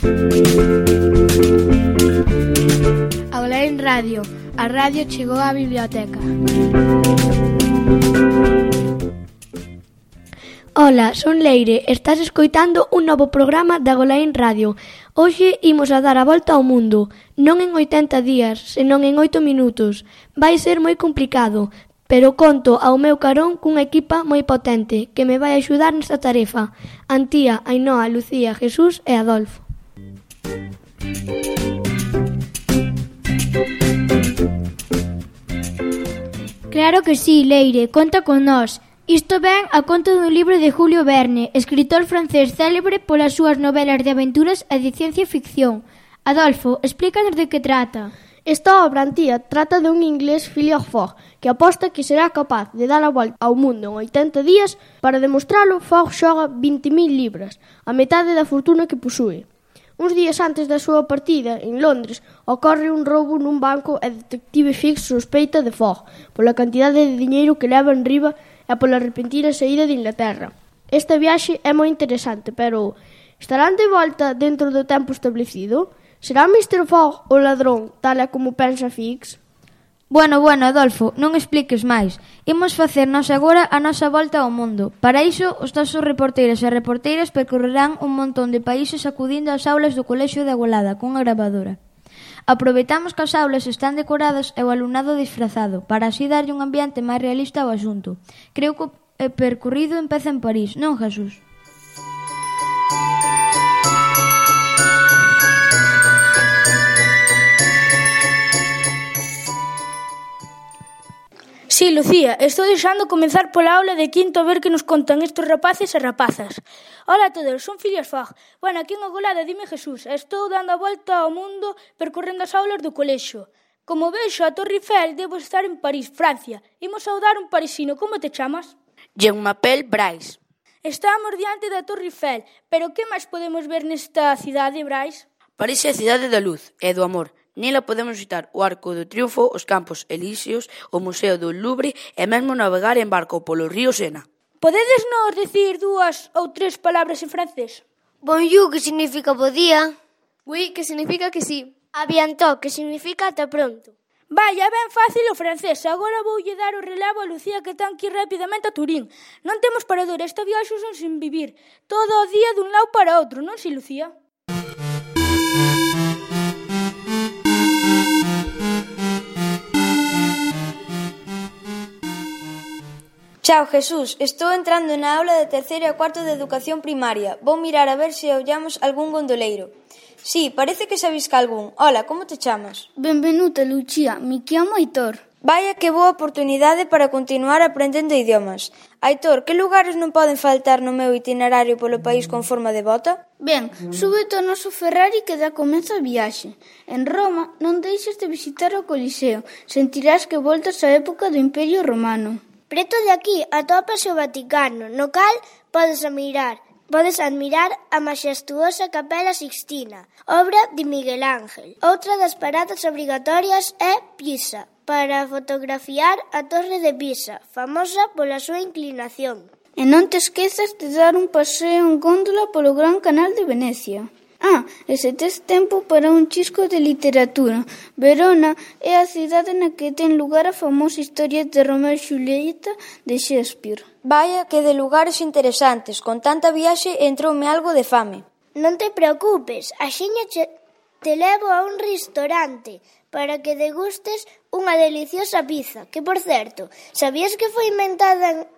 Agolaín Radio. A radio chegou á biblioteca. Ola, son Leire, estás escoitando un novo programa da Agolaín Radio. Hoxe imos a dar a volta ao mundo, non en 80 días, senón en 8 minutos. Vai ser moi complicado, pero conto ao meu carón cunha equipa moi potente que me vai axudar nesta tarefa. Antía, Ainhoa, Lucía, Jesús e Adolfo. Claro que sí, Leire, conta con nós. Isto ven a conta dun libro de Julio Verne, escritor francés célebre polas súas novelas de aventuras e de ciencia ficción. Adolfo, explícanos de que trata. Esta obra antía trata dun inglés Phileas Fogg que aposta que será capaz de dar a volta ao mundo en 80 días. Para demostralo, Fogg xoga 20.000 libras, a metade da fortuna que posúe. Uns días antes da súa partida, en Londres, ocorre un roubo nun banco e Detective Fix sospeita de Fogg pola cantidade de diñeiro que leva en riba e pola repentina saída de Inglaterra. Esta viaxe é moi interesante, pero estarán de volta dentro do tempo establecido? Será Mr. Fogg o ladrón, tal e como pensa Fix? Bueno, Adolfo, non expliques máis. Imos facernos agora a nosa volta ao mundo. Para iso, os nosos reporteiros e reporteiras percorrerán un montón de países acudindo ás aulas do Colexio de Agolada cunha gravadora. Aproveitamos que as aulas están decoradas e o alumnado disfrazado, para así darlle un ambiente máis realista ao asunto. Creo que o percorrido empeza en París, non, Jesús? Sí, Lucía, estou deixando comenzar pola aula de quinto a ver que nos contan estes rapaces e rapazas. Ola a todos, son Phileas Fogg. Bueno, aquí en Agolada, dime Jesús, estou dando a volta ao mundo percorrendo as aulas do colexio. Como vexo a Torre Eiffel, debo estar en París, Francia. Imos saudar un parisino, como te chamas? Jean-Mapel Brais. Estamos diante da Torre Eiffel, pero que máis podemos ver nesta cidade, Brais? París é a cidade da luz e do amor. Nela podemos visitar o Arco do Triunfo, os Campos Elíseos, o Museo do Louvre e mesmo navegar en barco polo río Sena. Podedes nos dicir 2 ou 3 palabras en francés? Bonjour, que significa bo día. Oui, que significa que sí. A bientôt, que significa ata pronto. Vaya, ben fácil o francés. Agora voulle dar o relevo a Lucía que ten que ir rapidamente a Turín. Non temos parador, esta viaxe son sin vivir. Todo o día dun lado para outro, non si, Lucía? Chao, Jesús, estou entrando na aula de terceiro e cuarto de educación primaria. Vou mirar a ver se ollamos algún gondoleiro. Sí, parece que sabisca algún. Hola, como te chamas? Benvenuta, Lucía. Me chamo Aitor. Vaya que boa oportunidade para continuar aprendendo idiomas. Aitor, que lugares non poden faltar no meu itinerario polo país con forma de bota? Ben, súbete ao noso Ferrari que dá comezo a viaxe. En Roma non deixes de visitar o Coliseo. Sentirás que voltas á época do Imperio Romano. Preto de aquí atópase o Vaticano, no cal podes admirar a maxestuosa Capela Sixtina, obra de Miguel Ángel. Outra das paradas obrigatorias é Pisa, para fotografiar a Torre de Pisa, famosa pola súa inclinación. E non te esquezas de dar un paseo en góndola polo Gran Canal de Venecia. E se tes tempo para un chisco de literatura, Verona é a cidade na que ten lugar a famosa historia de Romeo e Xulieta de Shakespeare. Vaya que de lugares interesantes, con tanta viaxe entroume algo de fame. Non te preocupes, axiña te levo a un restaurante para que degustes unha deliciosa pizza, que, por certo, sabías que foi inventada en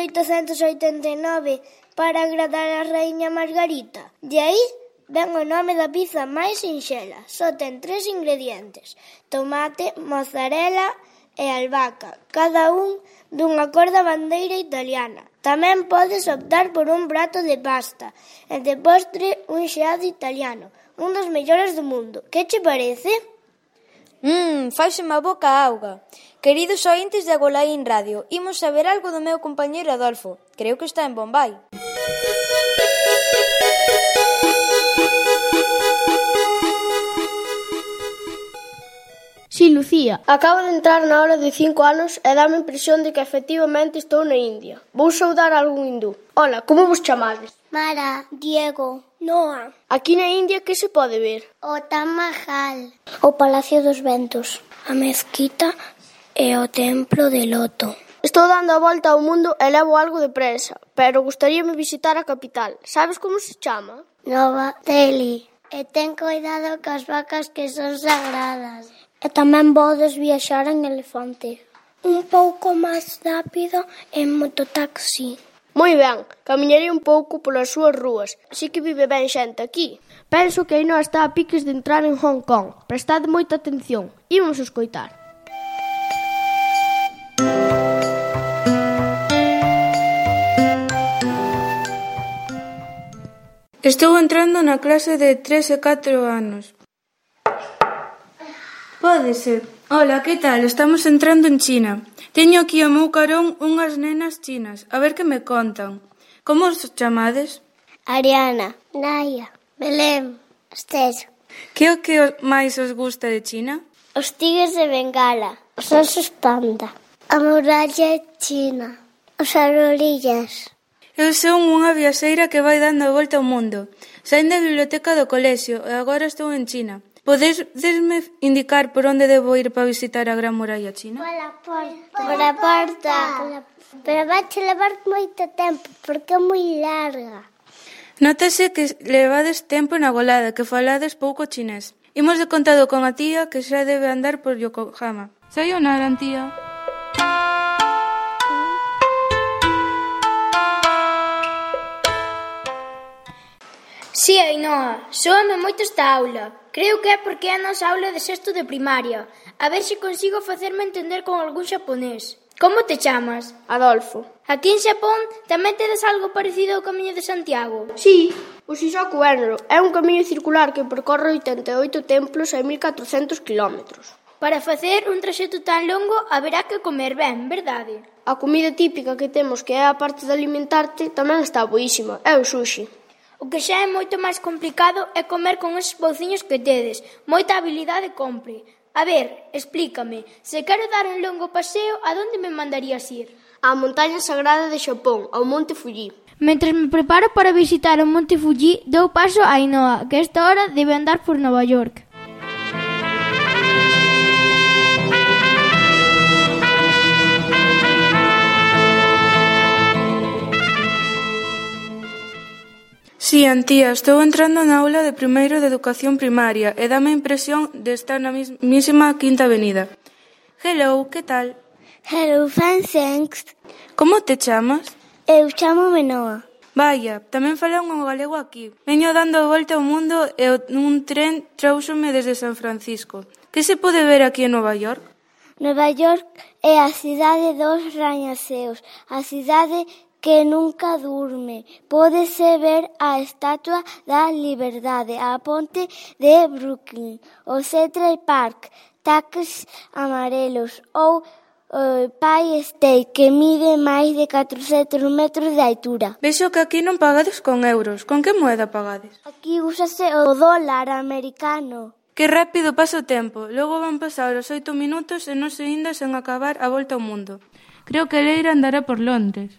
1889 para agradar a Raíña Margarita? De aí ven o nome da pizza máis sinxela. Só ten 3 ingredientes: tomate, mozzarella e albahaca, cada un dunha cor da bandeira italiana. Tamén podes optar por un prato de pasta e de postre un xeado italiano, un dos mellores do mundo. Que che parece? Faiseme a boca auga. Queridos ointes de Agolaín Radio, imos saber algo do meu compañeiro Adolfo. Creo que está en Bombay. Sí, Lucía, acabo de entrar na aula de 5 anos e dame a impresión de que efectivamente estou na India. Vou saudar a algún hindú. Ola, como vos chamades? Mara, Diego, Noa. Aquí na India que se pode ver? O Taj Mahal, o Palacio dos Ventos, a mezquita e o Templo de Loto. Estou dando a volta ao mundo e levo algo de presa, pero gustaríame visitar a capital. Sabes como se chama? Nova Delhi. E ten cuidado cas vacas que son sagradas. E tamén podes viaxar en elefante. Un pouco máis rápido en mototaxi. Moi ben, camiñarei un pouco polas súas rúas. Así que vive ben xente aquí. Penso que Ainhoa está a piques de entrar en Hong Kong. Prestade moita atención. Imos escoitar. Estou entrando na clase de 3 e 4 anos. Pode ser. Hola, que tal? Estamos entrando en China. Teño aquí ao meu carón unhas nenas chinas. A ver que me contan. Como os chamades? Ariana, Naya, Belén, Esther. Que é o que máis os gusta de China? Os tigres de Bengala, os osos panda, a muralla china, os arorillas. Eu son unha viaxeira que vai dando a volta ao mundo. Saín da biblioteca do colexio e agora estou en China. Podesme indicar por onde debo ir para visitar a Gran Muralla China? Pola porta. Pero vai che levar moito tempo, porque é moi larga. Nótase que levades tempo na golada, que falades pouco chinés. Imos de contado con a tía que xa debe andar por Yokohama. Sayonara, tía. Si, Ainhoa, soame moito esta aula. Creo que é porque é a nosa aula de sexto de primaria. A ver se consigo facerme entender con algún xaponés. Como te chamas? Adolfo. Aquí en Xapón tamén tedes algo parecido ao Camiño de Santiago? Sí, o Shishoku Enro é un camiño circular que percorre 88 templos e 1400 kilómetros. Para facer un traxecto tan longo haberá que comer ben, verdade? A comida típica que temos, que é a parte de alimentarte, tamén está boísima, é o sushi. O que xa é moito máis complicado é comer con esos pouciños que tedes. Moita habilidade compre. A ver, explícame, se quero dar un longo paseo, a donde me mandarías ir? Á montaña sagrada de Xapón, ao Monte Fuji. Mentres me preparo para visitar o Monte Fuji, dou paso a Ainhoa, que esta hora debe andar por Nova York. Si, Antía, estou entrando na aula de primeiro de educación primaria e dame a impresión de estar na mismísima Quinta Avenida. Hello, que tal? Hello, fine, thanks. Como te chamas? Eu chamo-me Noa. Vaya, tamén falan o galego aquí. Veño dando a volta ao mundo e un tren tróuxome desde San Francisco. Que se pode ver aquí en Nova York? Nova York é a cidade dos rañaceos, a cidade que nunca durme. Pódese ver a Estatua da Liberdade, a ponte de Brooklyn, o Central Park, taques amarelos ou o Empire State, que mide máis de 400 metros de altura. Vexo que aquí non pagades con euros. Con que moeda pagades? Aquí úsase o dólar americano. Que rápido pasa o tempo. Logo van pasar os 8 minutos e non se inda sen acabar a volta ao mundo. Creo que Leira andará por Londres.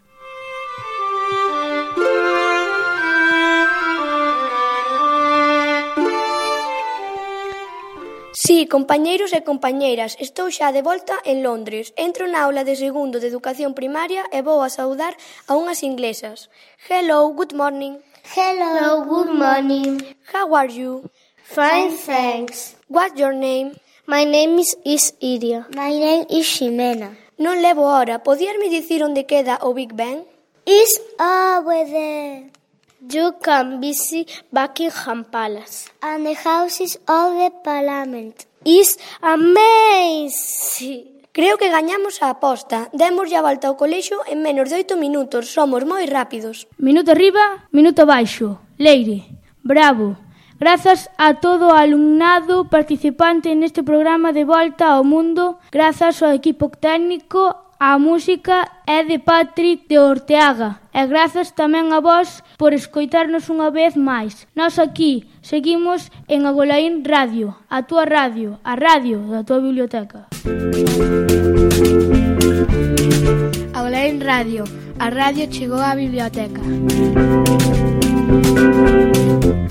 Sí, compañeiros e compañeiras, estou xa de volta en Londres. Entro na aula de segundo de educación primaria e vou a saudar a unhas inglesas. Hello, good morning. Hello, good morning. How are you? Fine, thanks. What's your name? My name is Iria. My name is Ximena. Non levo hora. Podíasme dicir onde queda o Big Ben? It's over there. You can visit Buckingham Palace and the houses of the Parliament. It's amazing. Creo que gañamos a aposta. Demos a volta ao colexio en menos de 8 minutos. Somos moi rápidos. Minuto arriba, minuto baixo. Leire, bravo. Grazas a todo o alumnado participante neste programa de Volta ao Mundo. Grazas ao equipo técnico. A música é de Patrick de Orteaga e grazas tamén a vos por escoitarnos unha vez máis. Nós aquí seguimos en Agolaín Radio, a túa radio, a radio da túa biblioteca. Agolaín Radio, a radio chegou á biblioteca. Música